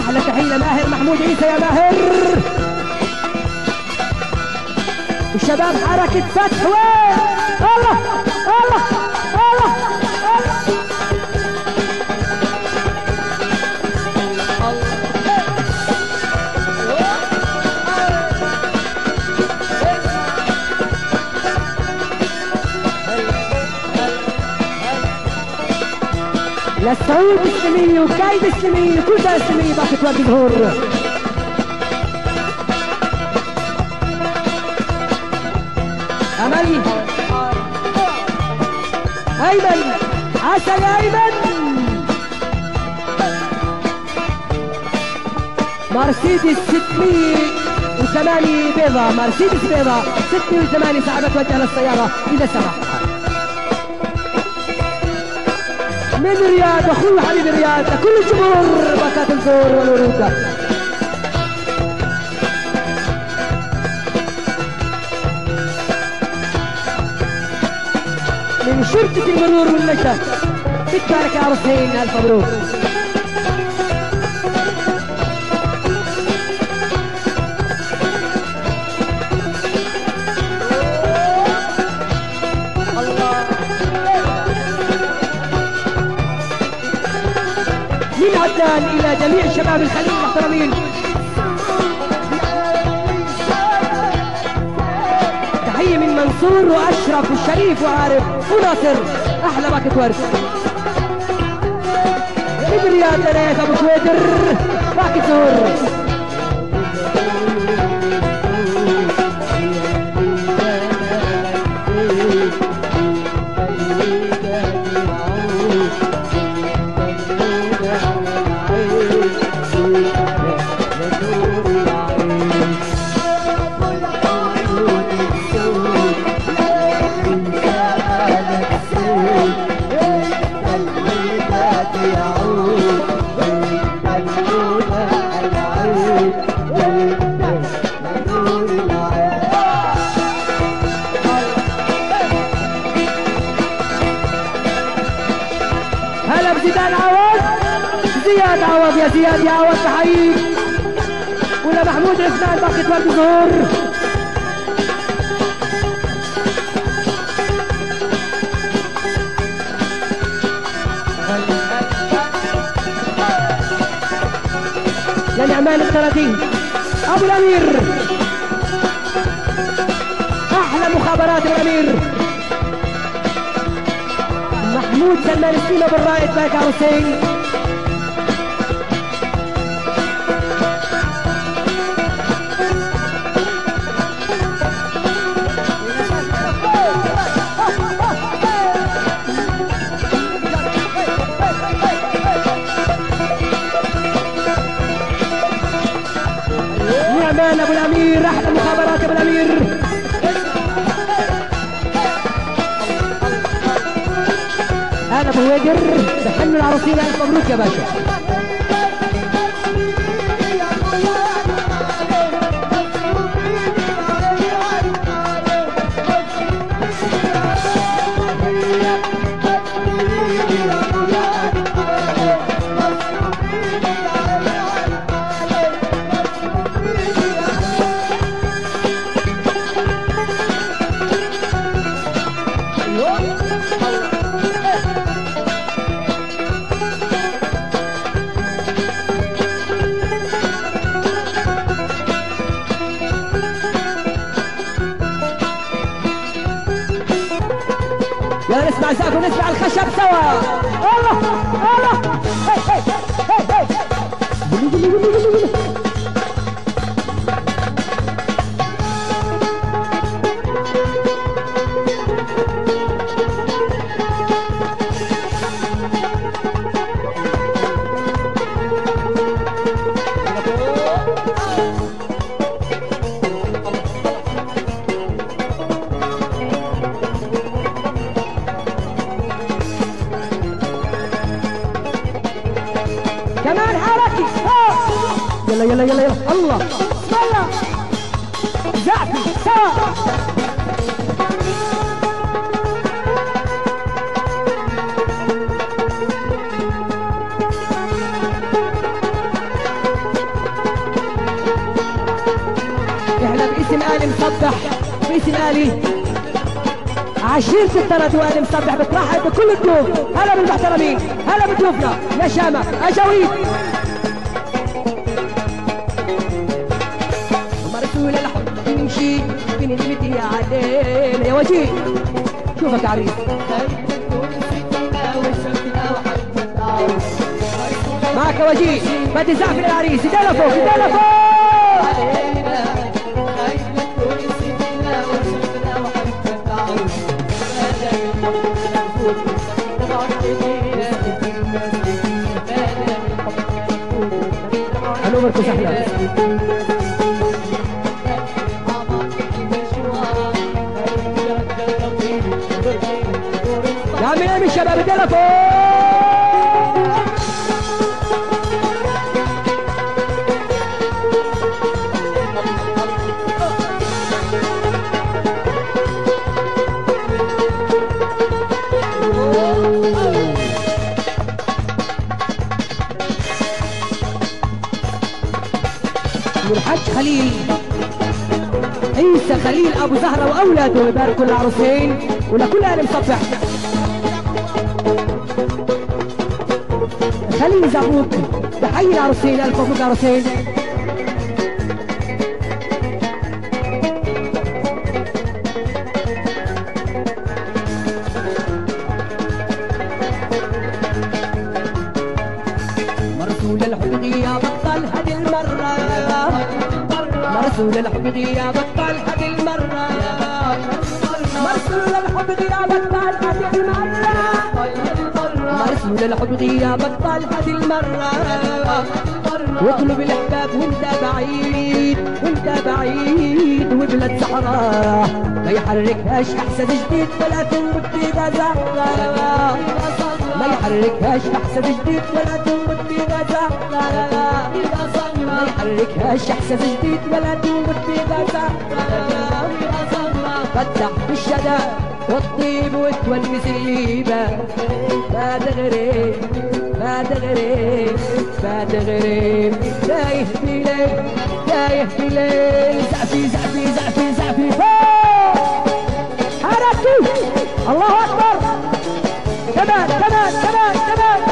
احلى تحيه ماهر محمود عيسى يا ماهر. الشباب حركه فتح وين؟ الله الله الله للسعود السلمية وكايد السلمية كل ده السلمية باقي ورد ظهور. أمل أيمن عسل يا أيمن. مرسيدس 608 بيضة، مرسيدس بيضة 608 صعبة توجه للسيارة إذا سمح. من رياض اخوي حبيب رياض كل الجمهور باكات الزور والورود. من شرطة المرور والنجدة بتبارك يا عروسين الف مبروك. من عدنان الى جميع شباب الخليج المحترمين تحية من منصور واشرف والشريف وعارف وناصر احلى باكت ورد. من رياض لناك ابو شويدر باكت زهور. زياد عوض يا زياد يا عوض تحييك. ولا محمود عثمان باقي ورد ظهور. يا نعمان الثلاثين ابو الامير احلى مخابرات الامير. محمود سلمان السيما بالرائد باك عروسين. نعمان ابو الامير احلى مخابرات ابو الامير. هذا ابو ويجر بحن العروسين الف مبروك يا باشا. يلا نسمع ساكو نسمع الخشب سوا. الله الله هي هي هي هي. كمان حركي يلا يلا يلا يلا الله بسم الله زعفي سوا. الآلي مصبح رئيس الآلي عشيرة التردواني مصبح بترحب بكل الضيوف. هلا بالمحترمين، هلا بضيوفنا يا شامة أجاويد. مرسول الحب نمشي بنلمتي علينا يا وجيه. شوفك عريس معك يا وجيه. بدي زعفر العريس يدانا فوق يدانا فوق. عمركم سهلا. يا عمي نعم الشباب يدينا فوق. الحاج خليل عيسى خليل ابو زهره واولاده يباركوا للعروسين ولكل اهل مصبح. خليل زبوك تحيي العروسين. الف مبروك العروسين. مرسول الحب يا بطل هذه المره. مرسول الحب يا بطل هذه المرة. مرسول الحب يا بطل هذه المرة. مرسول الحب يا بطل هذه المرة. واطلب الأحباب وانت بعيد وانت بعيد وبلاد صحراء ما يحركهاش احساس جديد ولا تنبت في غزة. ما يحركهاش احساس جديد ولا تنبت في غزة. ما يحركهاش احساس جديد ولا تنبت في غزة. فتح بالشدى والطيب وتونس الهيبة. ما تغرب ما تغرب ما تغرب. تايه بليل تايه بليل. زعفي زعفي زعفي زعفي فوق. حركتي الله أكبر. كمان كمان كمان كمان.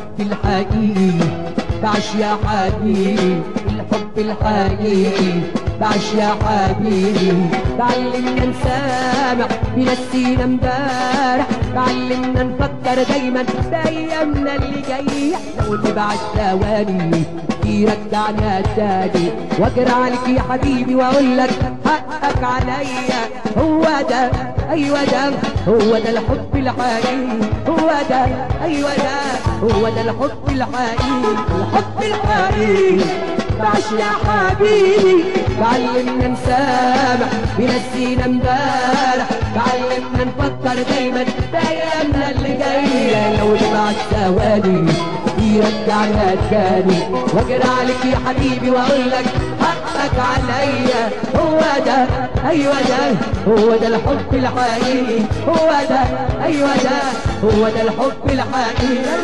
الحقيقي بعش يا حبيبي. الحب الحقيقي بعش يا حبيبي. تعلمنا نسامح بنسينا امبارح، تعلمنا نفكر دايما بايامنا اللي جايه. لو نبعد ثواني يرجعنا تاني، واجري عليك يا حبيبي واقول لك حقك عليا. هو ده ايوه ده هو ده الحب الحقيقي، هو ده ايوه ده هو ده الحب الحقيقي، الحب الحقيقي. بعش يا حبيبي. تعلمنا نسامح بنسينا امبارح، تعلمنا نفكر دايما بايامنا اللي جايه. لو نبعد ثواني يرجعنا تاني، واجري عليك يا حبيبي واقول لك حقك عليا. هو ده ايوه ده هو ده الحب الحقيقي، هو ده ايوه ده هو ده الحب الحقيقي.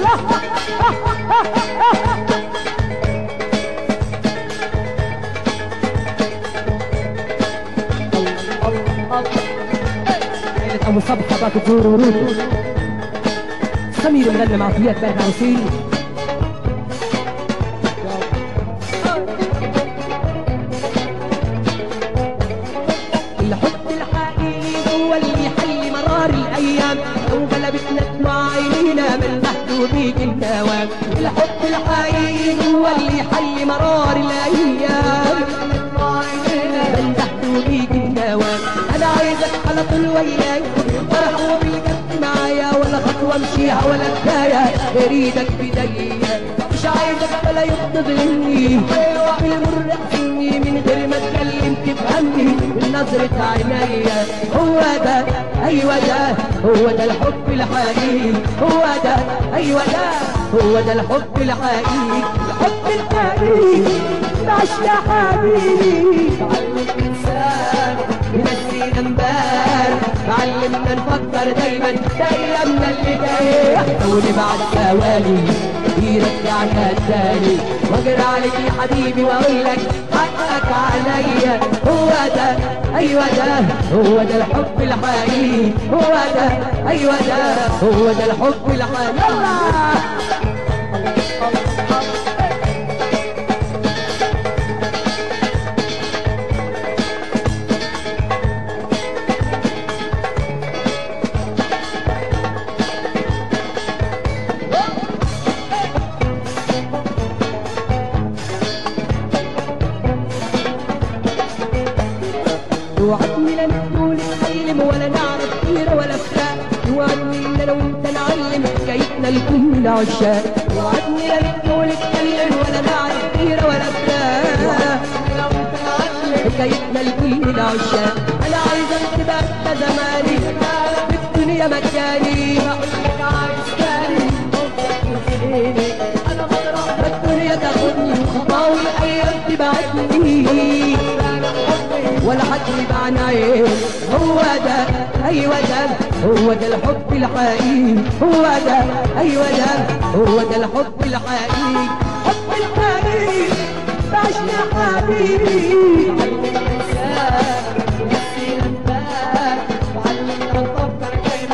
ابو صبحه باك تزور ورود سمير مغني مع فيات بارك عروسين. الحب الحقيقي هو اللي يحل مرار الايام، لو غلبتنا دموع عينينا من محدود بيك النوام. الحب الحقيقي هو اللي يحل مرار الايام، من محدود بيك النوام. انا عايزك على طول وياي، فرح وبالجد معايا، ولا خطوه امشيها ولا بدايه اريدك بدايه. مش عايزك ولا يوم تظلمني، بالمر احسني من غير ما اتكلم تفهمني من نظرة عينيا. هو ده ايوه ده هو ده الحب الحقيقي، هو ده ايوه ده هو ده الحب الحقيقي، الحب الحقيقي. بعش يا حبيبي. تعلم الانسان بنسينا امبارح، تعلمنا نفكر دايما بايامنا اللي جايه. لو نبعد ثواني يرجعنا تاني، واجري عليك يا حبيبي واقول لك حقك عليا. هو ده ايوه ده هو ده الحب الحقيقي، هو ده ايوه ده هو ده الحب الحقيقي. يلا وعدني لا نقول نتكلم ولا نعرف سيرة ولا فراق، وعدني ان انا وانت نعلم حكايتنا لكل العشاق. وعدني لا نقول نتكلم ولا نعرف سيرة ولا فراق، حكايتنا لكل العشاق. انا عايزك تبقى انت زماني في الدنيا مكاني، بقول لك عايز تاني انا بضرب الدنيا تاخدني وخطاوي الايام تبعتني ولا حد يبعنا عين. هو ده ايوه ده هو ده الحب الحقيقي، هو ده ايوه ده هو ده الحب الحقيقي، حب الحقيقي. بعش يا حبيبي. علمنا الانسان نسينا امبارح، وعلمنا نفكر دايما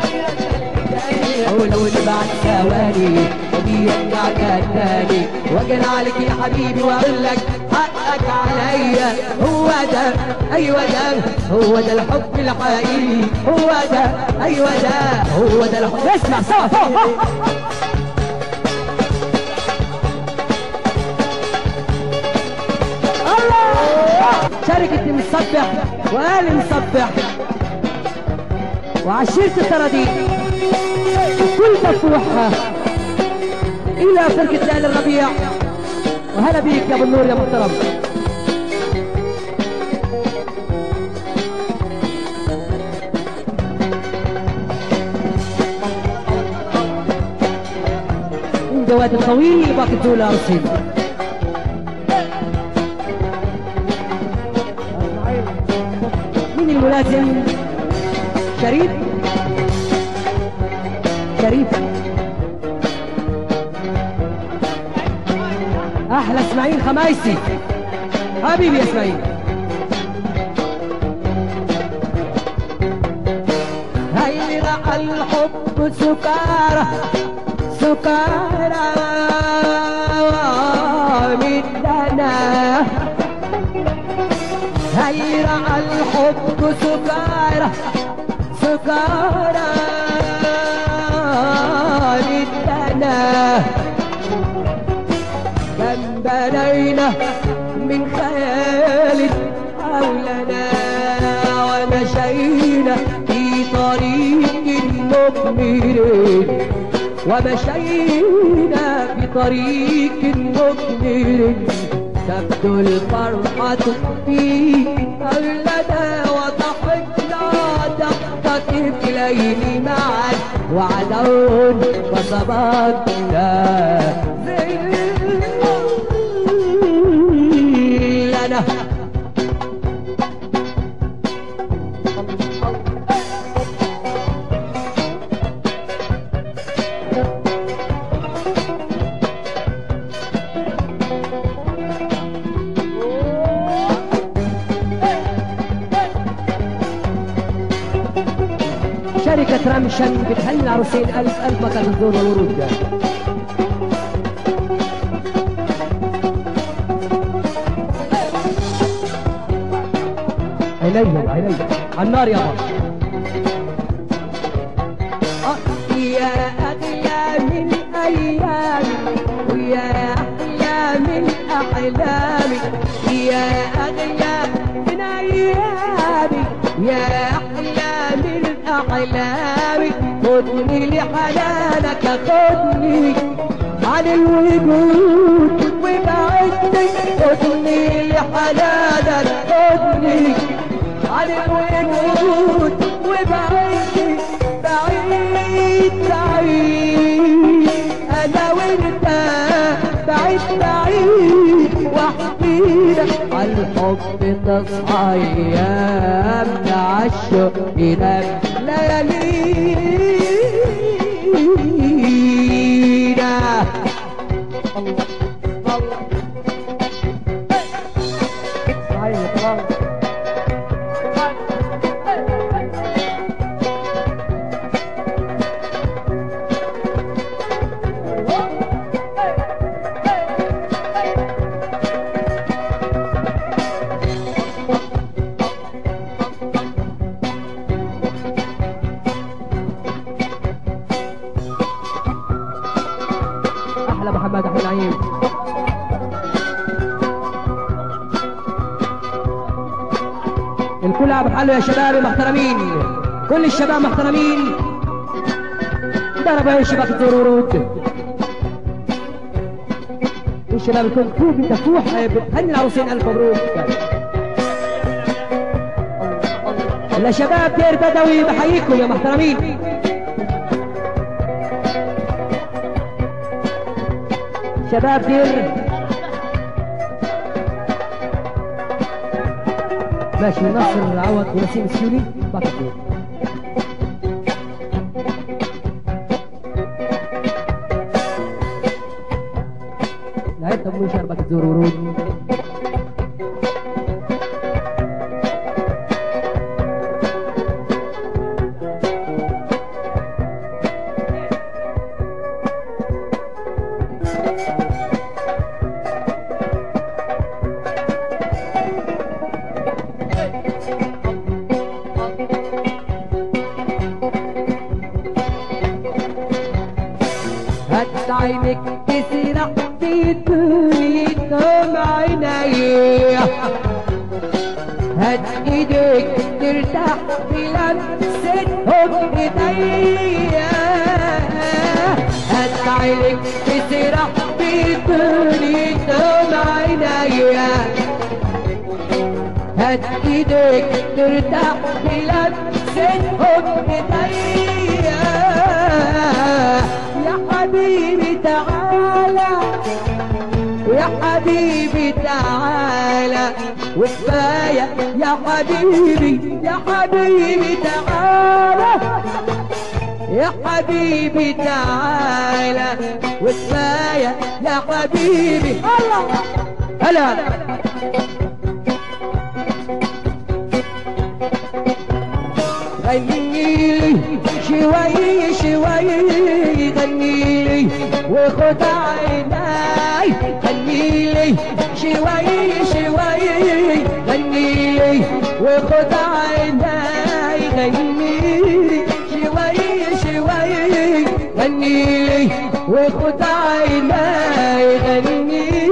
ولو نبعد ثواني يرجعنا تاني، واجري عليك يا حبيبي واقول لك حقك عليا. هو ده ايوه ده هو ده الحب الحقيقي، هو ده ايوه ده هو ده الحب. اسمع سوا سوا. الله شركة مصبح وآل مصبح وعشيرة الطراديق وكل مفتوحة إلى فرقة آل الربيع. وهلا بيك يا ابو النور يا محترم. الجواد الطويل باقي الدولة يا رصيد. مين الملازم؟ شريف شريف احلى اسماعيل خمايسي حبيبي يا اسماعيل. هاي رأى الحب سكارى سكارى مدنا الحب سكارى سكارى للدنا كم بنينا من خيال حولنا ومشينا في طريق مقمر ومشينا في طريق مقمر تبدو الفرحة في أولنا وضحكنا ضحكة طفلين معا وعدون فصبرنا لنا شركة رمشن بتهني العروسين ألف مكان الزور والورود ده. عينيا على النار يا بابا. يا أغلى من أيامي ويا أحلى من أحلامي يا أغلى من أيامي يا أحلى من أحلامي خدني لحنانك خدني عن الوجود وبعدني خدني لحنانك خدني عن الوجود وبعدني بعيد بعيد أنا وأنت بعيد بعيد وحدينا عالحب تصحى أيامنا عالشوق ينام ليالينا محمد أحمد نعيم. الكل على محله يا شباب محترمين، كل الشباب محترمين. ضربوا يا شباب الزرورود. الشباب الكل كوب تفوح بتهني العروسين ألف مبروك. يا شباب دير بدوي بحييكم يا محترمين. شباب دير ماشي ناصر عوض ونسيم السيولي باكر دير. لعبت ابو شهر باكر دور ورود. عينك تسرح في دنيتهم عينيا هات ايديك ترتاح بلمستهم ايديا هات عينك تسرح في دنيتهم عينيا هات ايديك ترتاح بلمستهم ايديا يا حبيبي تعالى يا حبيبي تعالى وكفاية يا حبيبي يا حبيبي تعالى يا حبيبي تعالى وكفاية يا حبيبي هلا غنيلي شوي شوي غنيلي وخد عيناي غنيلي شوي شوي غنيلي وخد عيناي غنيلي شوي شوي غنيلي وخد عيناي غنيلي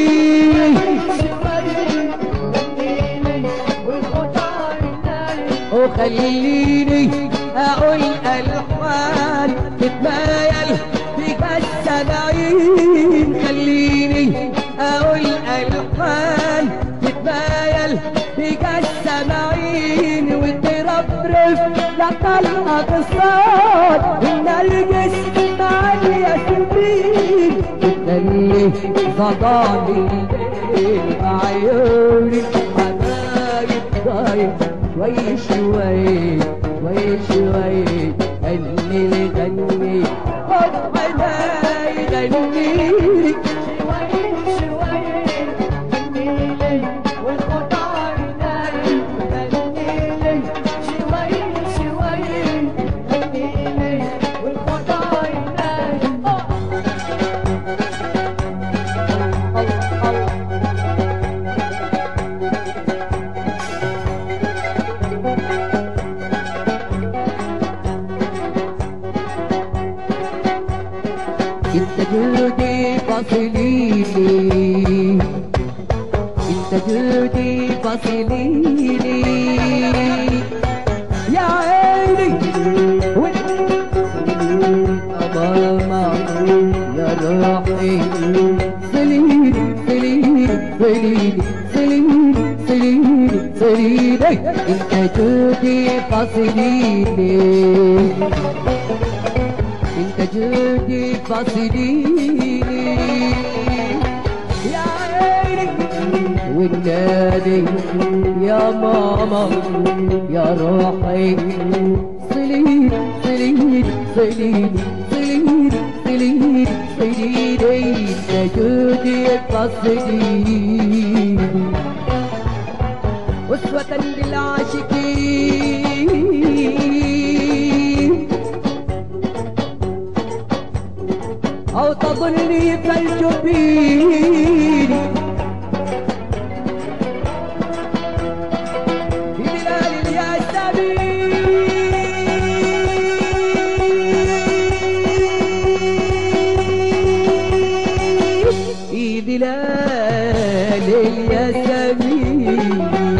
وخليني اقول الحان تتمايل بك السماعين خليني اقول الحان تتمايل بك السماعين وترفرف لطلقة الصوت والنرجس مع الياسمين وتدلي ظلالي بعيوني حبايب ضايع شوي شوي شوي شوي غني غني خد عيناي غنيلي شوي شوي غنيلي وخد عيناي غنيلي شوي شوي غنيلي وخد عيناي انت جودي فاصليني انت جودي فاصليني يا عيني ماما يا روحي سليني سليني سليني سليني سليني سليني انت جودي فاصليني انت جودي فاصليني يا عيني والنادي يا ماما يا روحي صليني صليني صليني صليني صليني صليني انت جودي فاصليني أسوة للعاشقين أو تظني فالجبين في بلال الياسمين في بلال الياسمين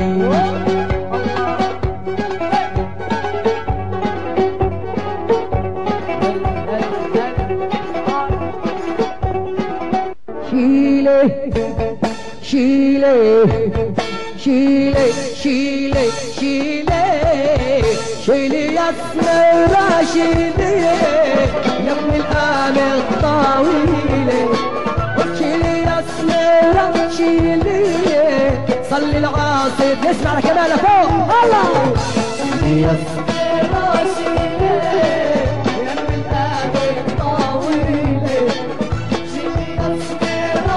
شيلي شيلي شيلي شيلي شيلي يا سمرة شيلي يا ابن الآن الطويلة شيلي يا سمرة شيلي صلي العاصف نسمع كمان فوق الله شيلي يا سمرة شيلي يا ابن الآن الطويلة شيلي يا سمرة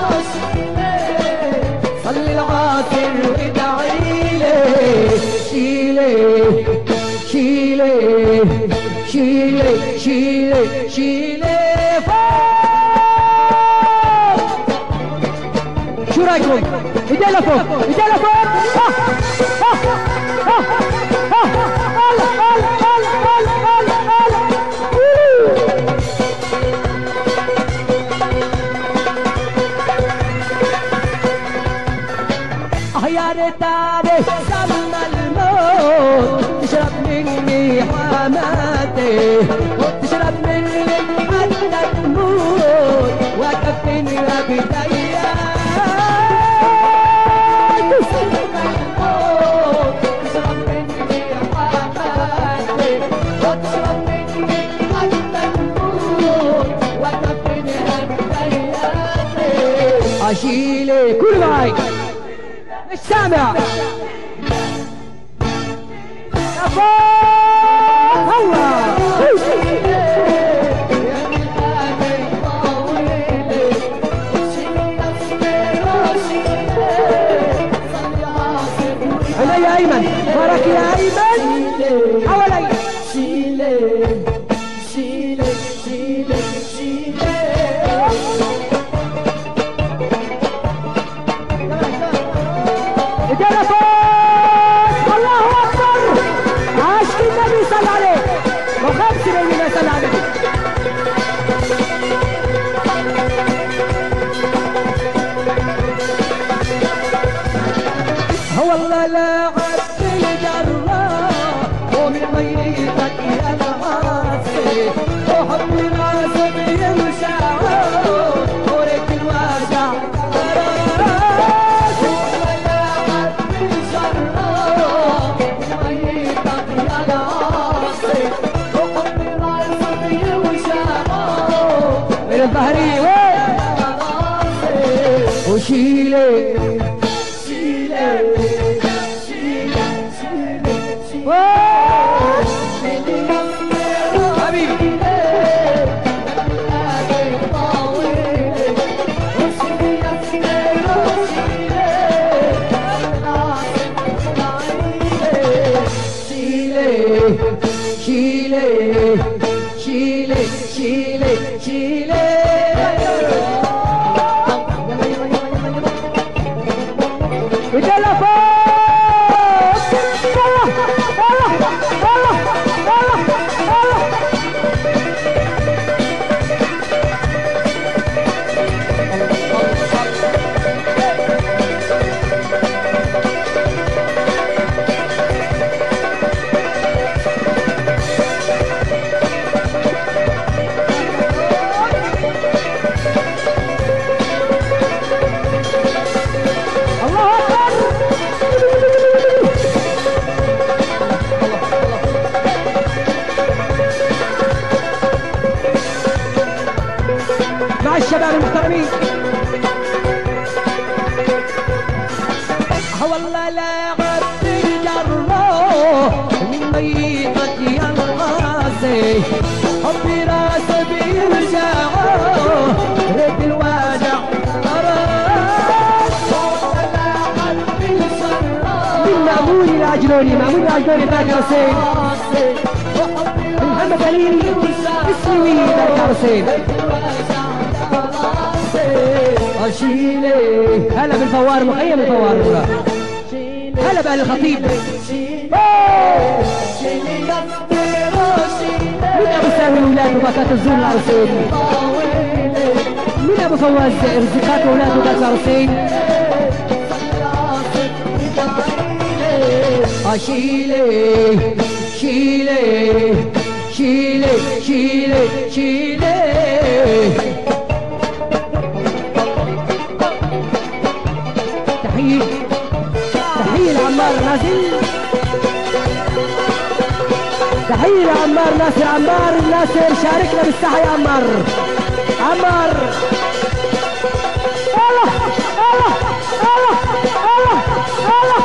صلي العاصر وادعيلي شيلي شيلي شيلي شيلي شيلي فوق شو رايكم؟ ايدينا فوق ايدينا فوق يا ريتاني سما الموت تشرب مني حماتي وتشرب مني حتى تموت وكفني بدايا تشرب مني حماتي وتشرب مني حتى تموت وكفني بدايا اشيلي كل معي مش سامع الله انا يا ايمن بارك يا ايمن حوالي شيلي شيلي شيلي شيلي اجابة الله وشيلي حبيبي شيلي شيلي شيلي شيلي رجالة فوق يلا يلا يلا مع الشباب المحترمين. والله لاعب الجروح من ميتة يا الغازي حبي راسي بيرجع رد الوجع من مأمون العجلوني ذاك حسين من محمد علي اسمي ذاك حسين شيلي هلا بالفوار مخيم الفوار هلا بأهل الخطيب من ابو سامي اولاد وباكات الزول العروسين من ابو فواز رزقات اولاد وباكات العروسين شيلي شيلي شيلي شيلي شيلي تحية لعمار نازل تحية لعمار ناصر عمار ناصر شاركنا بالساحة يا عمار الله الله الله الله الله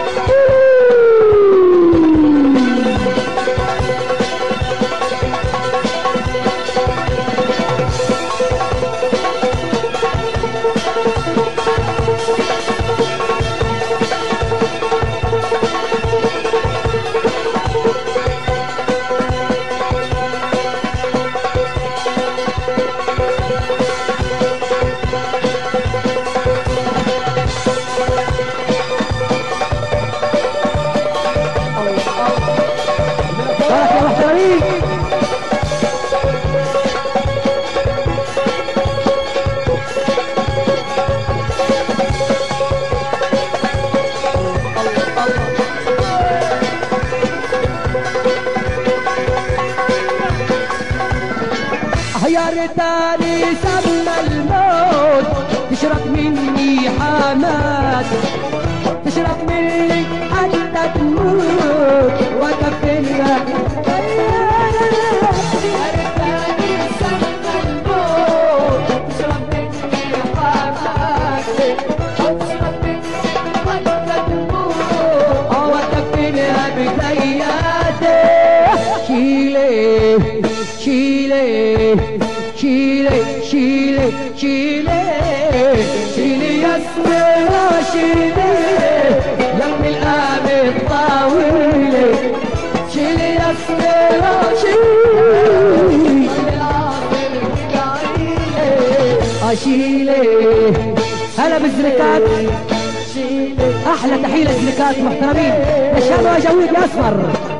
يا ريتاني سمى الموت تشرب مني حماد تشرب مني حتى تموت وكفنها يا ريتاني سمى الموت تشرب مني حماد تشرب مني حتى تموت وكفنها بكياتي شيلي شيلي شيلي شيلي شيلي شيلي يا سميرة شيلي يا ابن الآب الطاولة شيلي يا سميرة شيلي شيلي هلا بالزلكات أحلى تحية للزلكات محترمين الشام وجويد يا أسمر